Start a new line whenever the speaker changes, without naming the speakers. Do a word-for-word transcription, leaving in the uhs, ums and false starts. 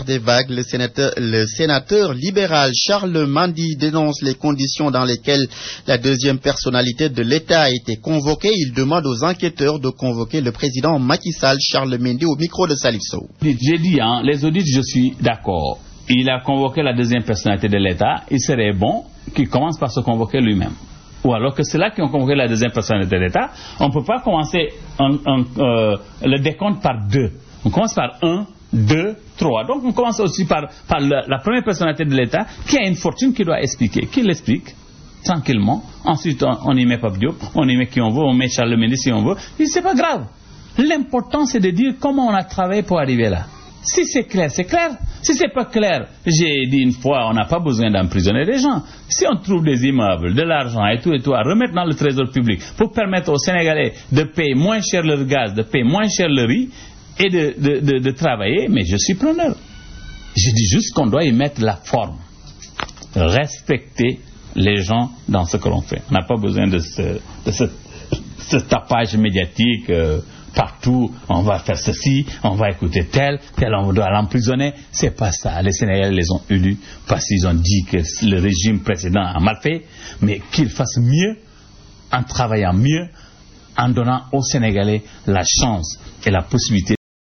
des vagues, le sénateur, le sénateur libéral Charles Mandy dénonce les conditions dans lesquelles la deuxième personnalité de l'État a été convoquée. Il demande aux enquêteurs de convoquer le président Macky Sall. Charles Mandy au micro de Salif Sow.
J'ai dit, hein, les audits, je suis d'accord. Il a convoqué la deuxième personnalité de l'État. Il serait bon qu'il commence par se convoquer lui-même. Ou alors que c'est là qu'ils ont convoqué la deuxième personnalité de l'État. On ne peut pas commencer un, un, euh, le décompte par deux. On commence par un, deux, trois. Donc on commence aussi par, par la, la première personnalité de l'État qui a une fortune qui doit expliquer. Qui l'explique tranquillement. Ensuite on, on y met Pape Diop, on y met qui on veut, on met Charles Mendy si on veut. C'est pas grave. L'important c'est de dire comment on a travaillé pour arriver là. Si c'est clair, c'est clair. Si c'est pas clair, j'ai dit une fois, on n'a pas besoin d'emprisonner les gens. Si on trouve des immeubles, de l'argent et tout et tout à remettre dans le trésor public pour permettre aux Sénégalais de payer moins cher leur gaz, de payer moins cher le riz et de, de, de, de travailler, mais je suis preneur. Je dis juste qu'on doit y mettre la forme. Respecter les gens dans ce que l'on fait. On n'a pas besoin de ce, de ce, ce tapage médiatique. Euh, Partout, on va faire ceci, on va écouter tel, tel, on doit l'emprisonner. C'est pas ça. Les Sénégalais les ont élus parce qu'ils ont dit que le régime précédent a mal fait, mais qu'ils fassent mieux, en travaillant mieux, en donnant aux Sénégalais la chance et la possibilité